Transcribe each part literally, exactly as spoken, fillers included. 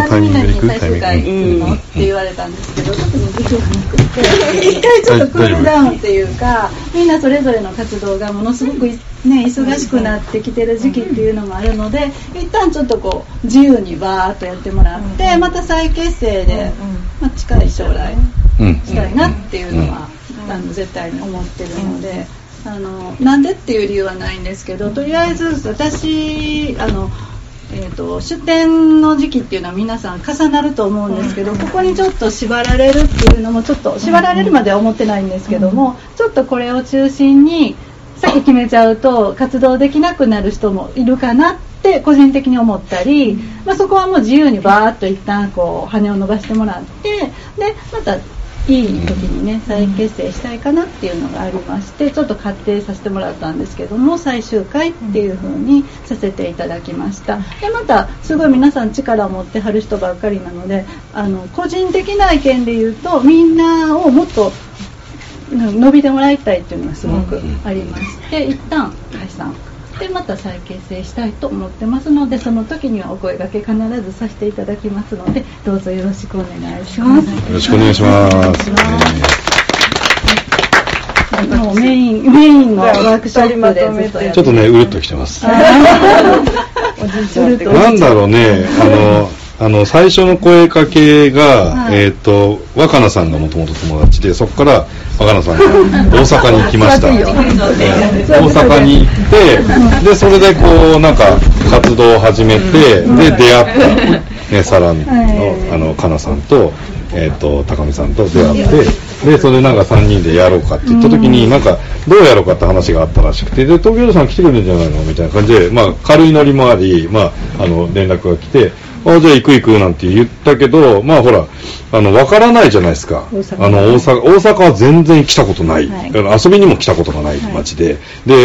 タイミングで行くタイミング最終回行くのって言われたんですけど、特に時期がなくて一回ちょっとクールダウンっていうか、みんなそれぞれの活動がものすごくね忙しくなってきてる時期っていうのもあるので、一旦ちょっとこう自由にバーっとやってもらって、また再結成で、まあ、近い将来したいなっていうのは、あの絶対に思ってるので、あのなんでっていう理由はないんですけど、とりあえず私あの、えーと、出店の時期っていうのは皆さん重なると思うんですけど、ここにちょっと縛られるっていうのもちょっと縛られるまでは思ってないんですけども、ちょっとこれを中心に先決めちゃうと活動できなくなる人もいるかなって個人的に思ったり、まあ、そこはもう自由にバーッと一旦こう羽を伸ばしてもらって、でまたいい時にね再結成したいかなっていうのがありまして、ちょっと仮定させてもらったんですけども、最終回っていう風にさせていただきました。でまたすごい皆さん力を持ってはる人ばっかりなので、あの個人的な意見で言うと、みんなをもっと伸びてもらいたいっていうのがすごくありまして、一旦解散でまた再結成したいと思ってますので、その時にはお声掛け必ずさせていただきますので、どうぞよろしくお願いします。 よろしくお願いします。 もうメインメインのワークショップでずっとやって、 ちょっとねうるっときてます。なんだろうね、あのあの最初の声かけが、はい、えっ、ー、と若菜さんがもともと友達で、そこから若菜さんが大阪に行きました。大阪に行って、でそれでこうなんか活動を始めて、で出会ったねサランのあのかなさんとえっ、ー、と高見さんと出会って、でそれでなんかさんにんでやろうかって言った時に、なんかどうやろうかって話があったらしくて、で東京さん来てくれるんじゃないのみたいな感じで、まあ軽いノリもあり、まああの連絡が来て。あじゃあ行く行くなんて言ったけど、まあほらあの分からないじゃないですか。あの大阪大阪は全然来たことない、はい、遊びにも来たことがない街で、はい、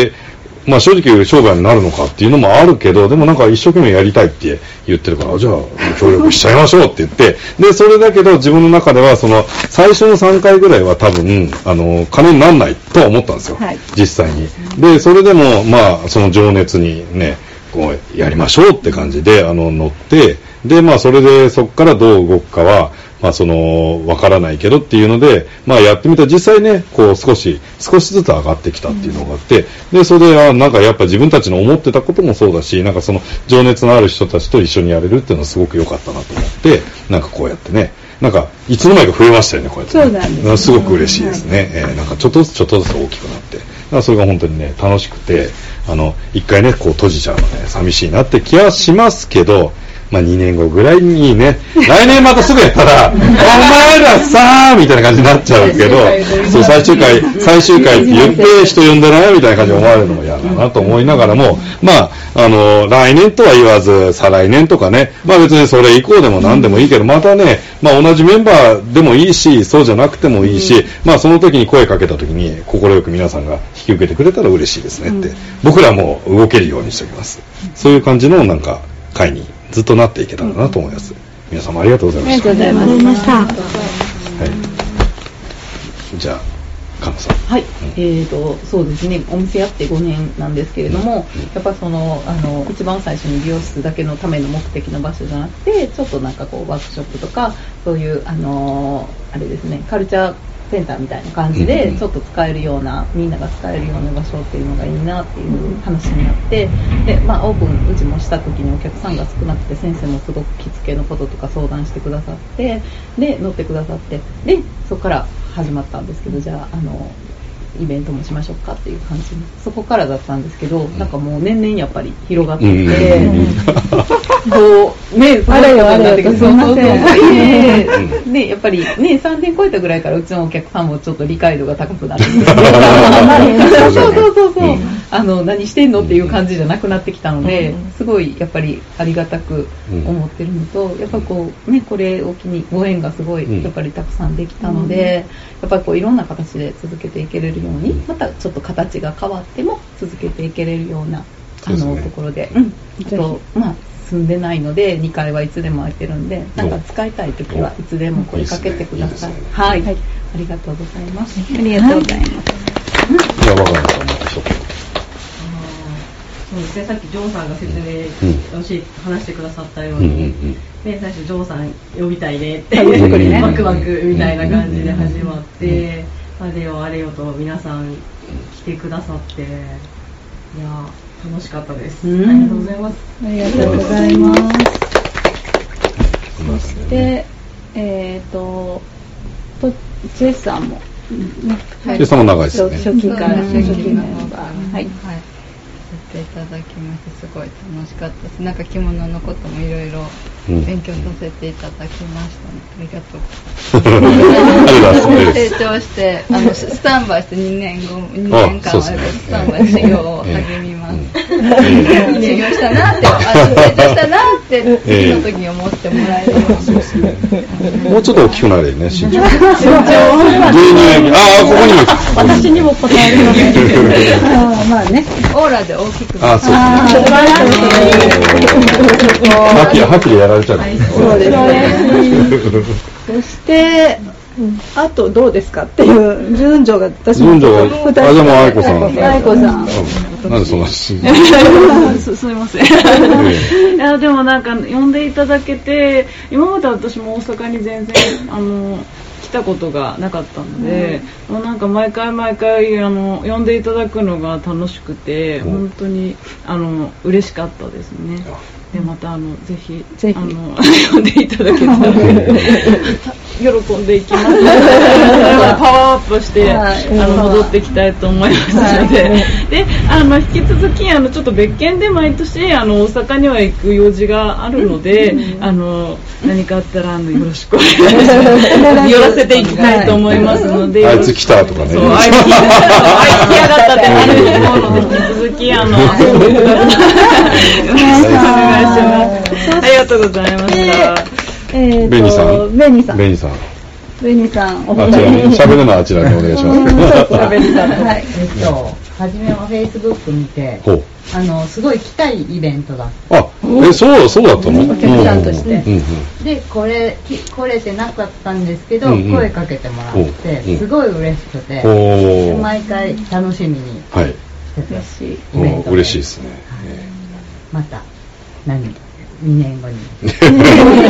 でまあ正直商売になるのかっていうのもあるけど、でもなんか一生懸命やりたいって言ってるから、じゃあ協力しちゃいましょうって言って、でそれだけど自分の中ではその最初のさんかいぐらいは多分あの金にならないとは思ったんですよ、はい、実際に。でそれでもまあその情熱にねこうやりましょうって感じであの乗って、でまあそれでそこからどう動くかはまあそのわからないけどっていうので、まあやってみたら実際ねこう少し少しずつ上がってきたっていうのがあって、でそれであなんかやっぱ自分たちの思ってたこともそうだし、なんかその情熱のある人たちと一緒にやれるっていうのはすごく良かったなと思って、なんかこうやってね、なんかいつの間にか増えましたよね、こうやって、ね、 そうなんです、ね、 すごく嬉しいですね、はい、えー、なんかちょっとずつちょっとずつ大きくなって、だからそれが本当にね楽しくて、あの一回ねこう閉じちゃうのね寂しいなって気はしますけど、まあにねんごぐらいにね、来年またすぐやったらお前らさーみたいな感じになっちゃうけど、そう最終回最終回って言って人呼んでないみたいな感じで思われるのも嫌だなと思いながらも、まああの来年とは言わず再来年とかね、まあ別にそれ以降でも何でもいいけど、またね、まあ同じメンバーでもいいしそうじゃなくてもいいし、まあその時に声かけた時に快く皆さんが引き受けてくれたら嬉しいですねって、僕らも動けるようにしておきます。そういう感じのなんか会にずっとなっていけたらなと思います。皆様ありがとうございました。 ありがとうございました。はい。 じゃあかなさん。 はい。うん、えーとそうですね。お店やってごねんなんですけれども、うん、やっぱそのあの一番最初に美容室だけのための目的の場所じゃなくて、ちょっとなんかこうワークショップとかそういうあのあれですね、カルチャーセンターみたいな感じでちょっと使えるような、みんなが使えるような場所っていうのがいいなっていう話になって、で、まあ、オープンうちもした時にお客さんが少なくて、先生もすごく着付けのこととか相談してくださって、で乗ってくださって、でそこから始まったんですけど、じゃああのイベントもしましょうかっていう感じに、そこからだったんですけど、なんかもう年々やっぱり広がっていって、うん、こうね、 あれよあれよとすみません。 でやっぱりねさんねん超えたぐらいからうちのお客さんもちょっと理解度が高くなってきて、そうそうそうそう、うん、あの何してんのっていう感じじゃなくなってきたので、すごいやっぱりありがたく思ってるのと、やっぱこうねこれを機にご縁がすごいやっぱりたくさんできたので、やっぱりこういろんな形で続けていけれるように、またちょっと形が変わっても続けていけれるようなあの、ね、ところで、うん、あとまあ住んでないのでにかいはいつでも空いてるんで、なんか使いたいときはいつでも声かけてください。いいね、はい、はい、ありがとうございます。 ありがとうございます。 じゃあ若菜さんも一言。 そうですね、さっきジョーさんが説明をし、話してくださったように、で最初ジョーさん呼びたいねってワクワクみたいな感じで始まって、あれよあれよと皆さん来てくださって、いや楽しかったです。ありがとうございます。 ありがとうございます。そしてえっととチェスさんも、 チェスさんも長いですね。 初期から初期メンバー、はい。 いただきましてすごい楽しかったです。なんか着物のこともいろいろ勉強させていただきましたね。ありがとう。成長してあのスタンバイしてにねんごにねんかんはスタンバイ修行を励みます。修行したなって、あ成長したなって次の時に思ってもらえるように。 もうちょっと大きくなるよね、身長。身長。ああここにも。 私にも答えるので。ああまあね。 オーラで大きくああそうですね。はっきりはっきりやられちゃう。 そうですね。そしてあとどうですかっていう順序が私も。順序が。あじゃあもう愛子さん。 愛子さん。 なんでそんな。すみません。いやでもなんか呼んでいただけて、今まで私も大阪に全然あの。来たことがなかったので、うん、もうなんか毎回毎回あの呼んでいただくのが楽しくて、うん、本当にあの嬉しかったですね。でまたあのぜひぜひあの呼んでいただけたら喜んでいきます。それはパワーアップして、はい、あの戻ってきたいと思いますので、はい、であの引き続きあのちょっと別件で毎年あの大阪には行く用事があるので、うん、あの何かあったらあのよろしくお願いします。寄らせていきたいと思いますので、 あいつ来たとかね。 そうあいつ来やがったってあると思うので引き続きあの遊んでください。よろしくお願いします。ありがとうございました。 えー、 ベニさん。 ベニさん。 ベニさん。 ベニさん。 あちらに喋るのはあちらにお願いします。 ベニさん。はい。えっと初めはフェイスブック見て、あのすごい来たいイベントだった。 あ、えそうそうだったの？ お客さんとして。 でこれ来れてなかったんですけど、声かけてもらってすごい嬉しくて、毎回楽しみにしてたイベント。 嬉しいですね。 また何？にねんごに。 にねんご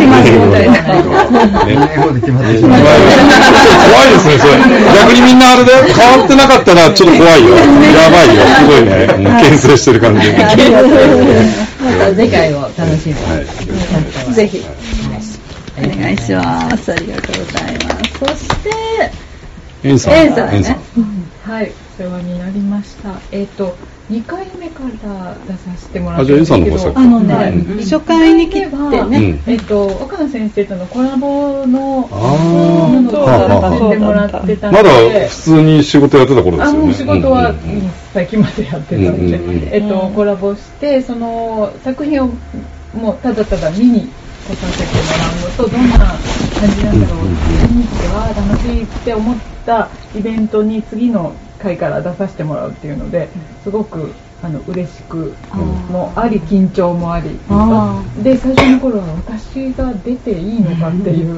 できます。怖いですね、それ。逆にみんなあれで変わってなかったらちょっと怖いよ。やばいよ、すごいね。牽制してる感じで。 また次回を楽しみに。 ぜひ。お願いします。ありがとうございます。そして、 エンさん。 エンさんね。 はい、お世話になりました。えっと、にかいめから出させてもらってあ、じゃあエンさんの方あのね、はい、初回に来てね、 えっと、岡野先生とのコラボのものを出させてもらってたので、 まだ普通に仕事やってた頃ですよね。 あ、もう仕事は最近までやってたので、えっと、コラボして、その作品をもうただただ見に来させてもらうのと、どんな感じなんだろう、見に来ては楽しいって思ったイベントに次の回から出させてもらうっていうのですごくあの嬉しくもあり緊張もありで最初の頃は私が出ていいのかっていう、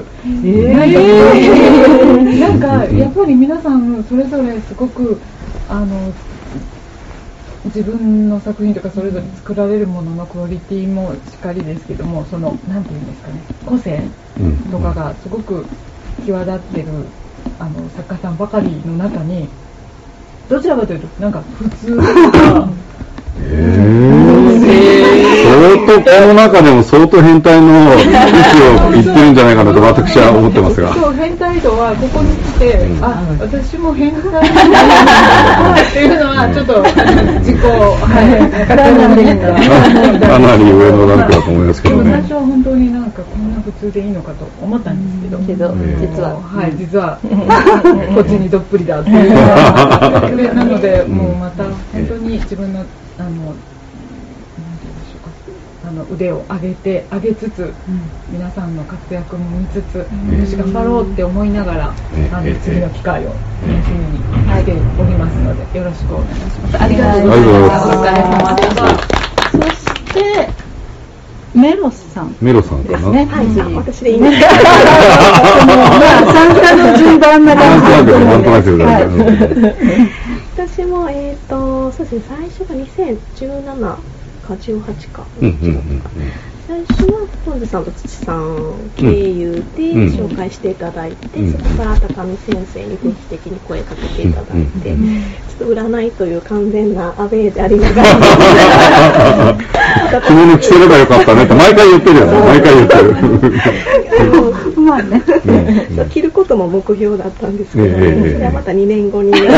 えー、なんかやっぱり皆さんそれぞれすごくあの自分の作品とかそれぞれ作られるもののクオリティもしっかりですけども、そのなんていうんですかね、個性とかがすごく際立ってるあの作家さんばかりの中にどちらかというとなんか普通とかへ相当この中でも相当変態の域を言ってるんじゃないかなと私は思ってますが、 そう変態度はここに来て、うん、あ私も変態だっていうのはちょっと自己はいかなり上のランクだと思いますけどね。 最初は本当になんかこんな普通でいいのかと思ったんですけど、 けど実ははい実はこっちにどっぷりだっていうなのでもうまた本当に自分のあのなんて言うんでしょうか、あの腕を上げて上げつつ、うん、皆さんの活躍も見つつ、よし頑張ろうって思いながら、あの次の機会を楽しみにしておりますのでよろしくお願いします。 ありがとうございます。お疲れ様でした。そしてメロさんメロさんですね。はい、次私でいいんですか。 まあ参加の順番な感じで。 なんとなくなんとなく。 と私も、えっ、ー、と、そうですね、最初がにせんじゅうななかじゅうはちか。 うんうんうんうん、 最初はポンズさんと土さん経由で紹介していただいて、うん、そこから高見先生に定期的に声かけていただいて、うん、ちょっと占いという完全なアウェーでありながら着物着てればよかったねって毎回言ってるよね。毎回言ってる。 まあね、ね着ることも目標だったんですけど、ね、えー、それはまたにねんごに。その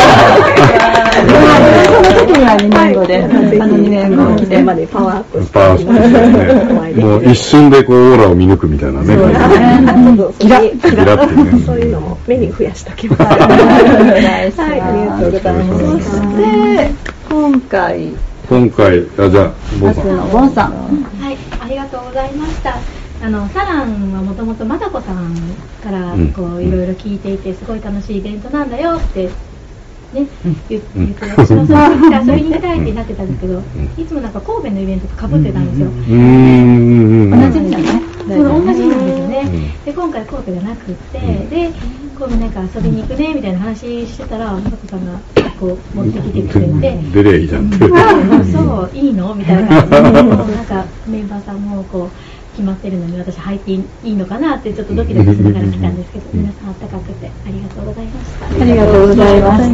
時にはにねんごで、あのにねんごにまでパワーアップして。 パワーアップしてね。もう一瞬でこうオーラを見抜くみたいなね。そうですね。キラッキラッってね。そういうのもメニュー増やしておきます。はい、ありがとうございます。 そして今回。 今回、あ、じゃあボンさん。 ボンさん。 はい、ありがとうございました。あのサランはもともとまたこさんからこういろいろ聞いていて、すごい楽しいイベントなんだよってね、言って、私もそれに遊びに行きたいってなってたんですけど、いつもなんか神戸のイベントと被ってたんですよ。同じ日なんね。その同じ日なんですよね。で今回神戸じゃなくって、で今度なんか遊びに行くねみたいな話してたら、またこさんがこう持ってきてくれて、 出ればいいじゃんって。 そういいのみたいな感じで、なんかメンバーさんもこう。決まってるのに私入っていいのかなってちょっとドキドキしながら来たんですけど、皆さんあったかくてありがとうございました。 ありがとうございました。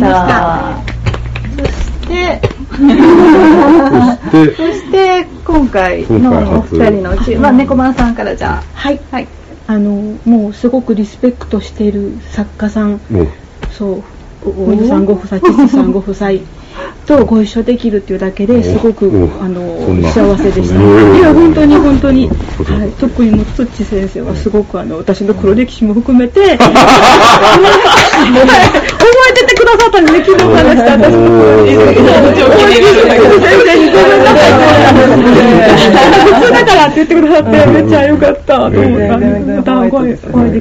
そしてそして今回のお二人のうち、まあ猫丸さんからじゃあ、 はいはい、あのもうすごくリスペクトしている作家さん、そうお犬さんご夫妻、父さんご夫妻とご一緒できるっていうだけですごくあの幸せでした。いや本当に本当に、はい、特にもつっち先生はすごくあの私の黒歴史も含めて覚えててくださったんでね、昨日話した私の黒歴史先生にごめんなさい普通だからって言ってくださってめっちゃ良かったと思ったんで、またお会いできる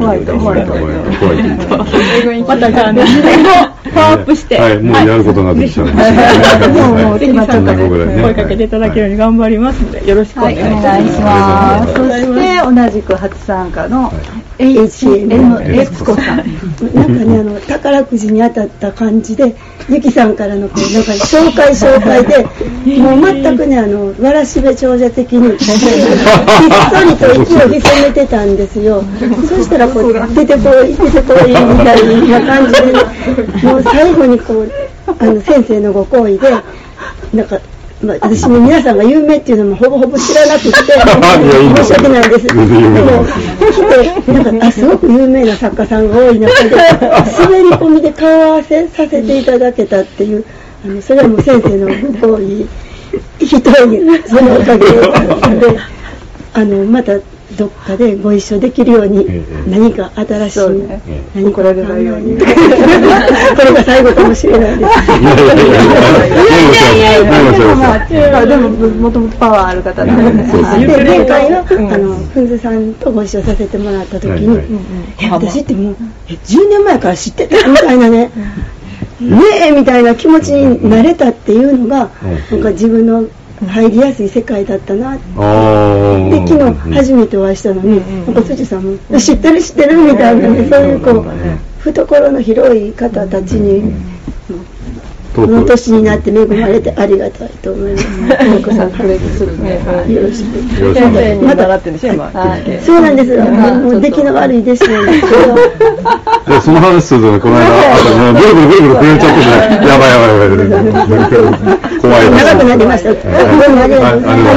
とまたじゃあねパワーアップして、 はい、もうやることになってきちゃうんですもうぜひ参加で声かけていただけるように頑張りますのでよろしくお願いします。 そして同じく初参加の エイチエム 悦子さん。なんかね、あの宝くじに当たった感じでゆきさんからのこうなんか紹介紹介でもう全くねあのわらしべ長者的にひっそりと息を潜めてたんですよ。そしたらこう出てこい出てこいみたいな感じで、ね、もう最後にこうあの先生のご厚意でなんか、まあ、私も皆さんが有名っていうのもほぼほぼ知らなくて申し訳ないです。でも来てなんかあすごく有名な作家さんが多い中で滑り込みで顔合わせさせていただけたっていう、あのそれはもう先生のご厚意一人そのおかげであのまたどっかでご一緒できるように何か新しい何かがないようにこれが最後かもしれないです。いやいやいやでももともとパワーある方なので、 で前回はあのふんずさんとご一緒させてもらった時にえ私ってもうえじゅうねんまえから知ってたみたいなねねえみたいな気持ちになれたっていうのがなんか自分の入りやすい世界だったなって。で昨日初めてお会いしたのに、なんか辻さんも知ってる知ってるみたいなね、そういうこう懐の広い方たちにこの年になって恵まれてありがたいと思います。 奥さんこれするね。 よろしく。 先生に習ってるんでしょ今。 そうなんです。もう出来の悪い弟子なんですけど。その話するとこの間ブルブルブルブル震えちゃってね、やばいやばいやばい怖い。 長くなりました。どうもありがとうございます。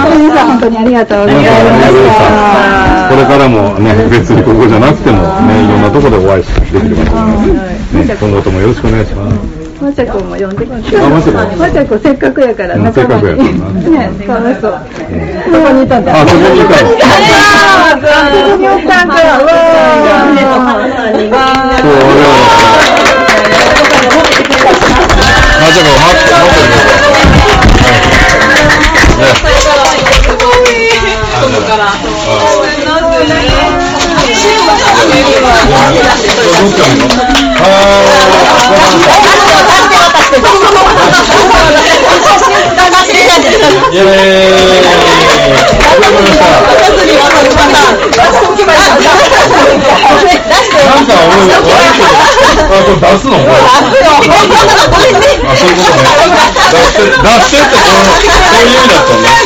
藤井さん本当にありがとうございました。 これからもね別にここじゃなくてもねいろんなところでお会いできればと思います。ね今後ともよろしくお願いします。 まちゃこも呼んでまちゃこせっかくやからせっかくやからねかわいそう。そこにいたんだ。 あそこにいたんだ。 あそこにいたんだ。わあ。そうまちゃこ待って待って外から。イエーイ。なんか俺出すの？あ、そういうことね。出して、出してってこう、そういう意味だったんだ。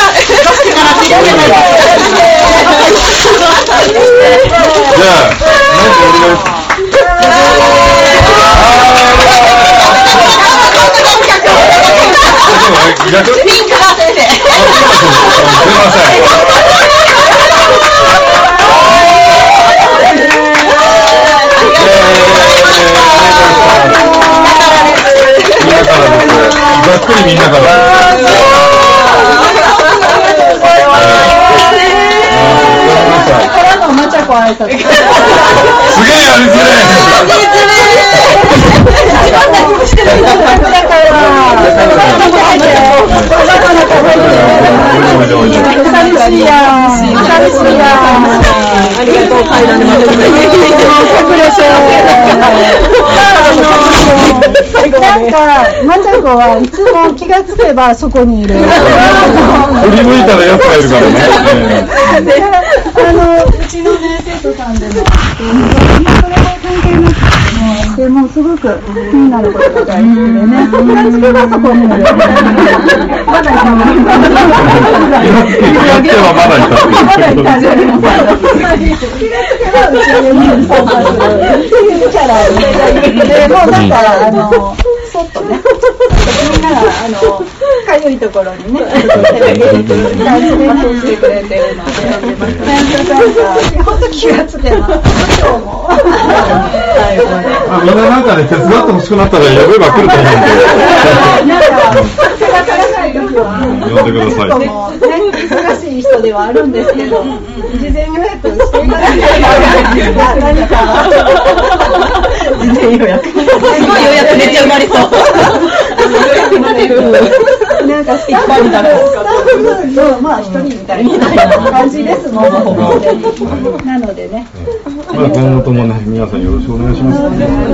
じゃあ、なんか俺が。逆？ピンクが先生。すみません。ざっくりみんなから。 からのまちゃこ挨拶。すげえやりづれ。 寂しいや寂しいやありがとう階段で待ってくれてなんかまちゃこはいつも気がつけばそこにいる振り向いたらやつがいるからねあのうちのね生徒さんでもそれも関係なくてもうすごく気になることが大好きでね気がつけばそこにいるまだいたの気がつけばまだいたまだいた気がつけばうちに参加するっていうキャラでもうなんかあのそっとねみんながあのかゆいところにね感じでしてくれてるのでなんか本当気がつけば今日もみんななんかね手伝ってほしくなったら呼べば来ると思うんでなんか手が足らない時は呼んでくださいもうね忙しい人ではあるんですけど事前予約していかないと何か事前予約すごい予約めっちゃ埋まりそうなんかスタッフだとまあ一人みたいな感じですもんなのでねまあ今後ともね皆さんよろしくお願いしますとりあえずお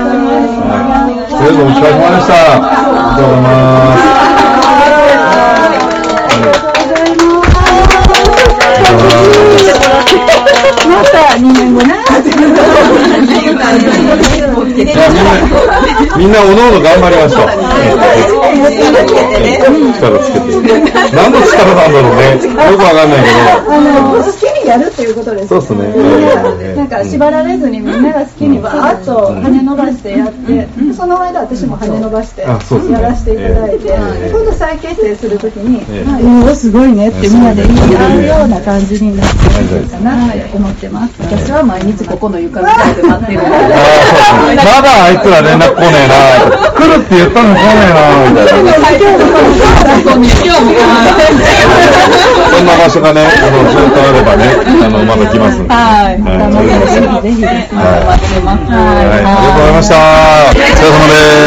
疲れ様でしたありがとうございますまたにねんごなみんなおのおの頑張りましょう力つけて何の力なんだろうねよくわかんないけどあの好きにやるっていうことですそうですねなんか縛られずにみんなが好きにバーッと羽伸ばしてやってその間私も羽伸ばしてやらせていただいて今度再結成するときにうわすごいねってみんなで言い合うような感じになっているかなって思ってます私は毎日ここの床みたいで待ってるまだあいつら連絡来ねえな来るって言ったのに来ねえなみたいなそんな場所がねあのずっとあればねあのまだ来ますんではいぜひぜひはいありがとうございましたお疲れ様です